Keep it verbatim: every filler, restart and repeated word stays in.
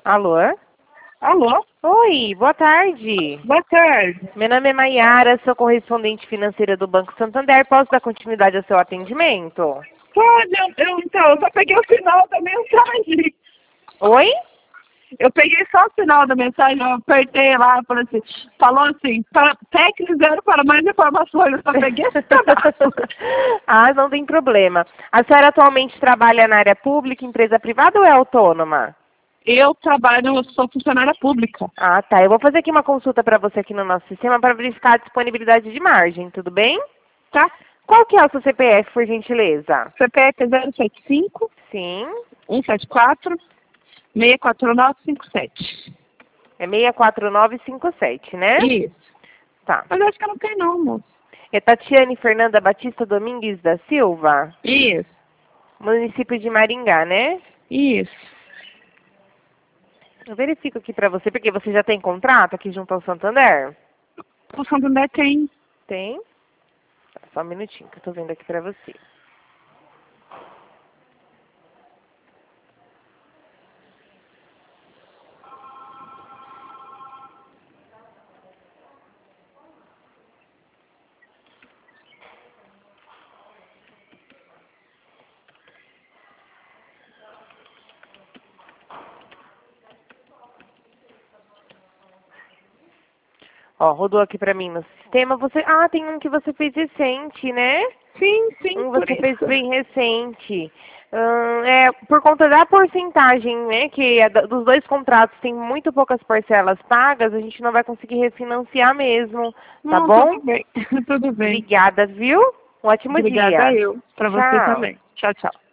Alô? Alô? Oi, boa tarde. Boa tarde. Meu nome é Maiara, sou correspondente financeira do Banco Santander. Posso dar continuidade ao seu atendimento? Pode, eu, eu, então, eu só peguei o final da mensagem. Oi? Eu peguei só o final da mensagem, eu apertei lá, falei assim, falou assim, para, técnico zero para mais informações, eu só peguei esse pedaço. Ah, não tem problema. A senhora atualmente trabalha na área pública, empresa privada ou é autônoma? Eu trabalho, eu sou funcionária pública. Ah, tá. Eu vou fazer aqui uma consulta para você aqui no nosso sistema para verificar a disponibilidade de margem, tudo bem? Tá? Qual que é o seu C P F, por gentileza? C P F zero sete cinco, Sim. um sete quatro, seis quatro nove cinco sete. É seis quatro nove cinco sete, né? Isso. Tá. Mas acho que não tem não, moço. É Tatiane Fernanda Batista Domingues da Silva? Isso. Município de Maringá, né? Isso. Eu verifico aqui para você, porque você já tem contrato aqui junto ao Santander? O Santander tem. Tem? Tá, só um minutinho que eu tô vendo aqui para você. Ó, rodou aqui pra mim no sistema. Você, ah, tem um que você fez recente, né? Sim, sim, Um por você fez isso. bem recente. Hum, é, por conta da porcentagem, né, que é da- dos dois contratos tem muito poucas parcelas pagas, a gente não vai conseguir refinanciar mesmo, tá Não, bom? tudo bem. Tudo bem. Obrigada, viu? Um ótimo Obrigada dia. eu. Para você Tchau. também. Tchau, tchau.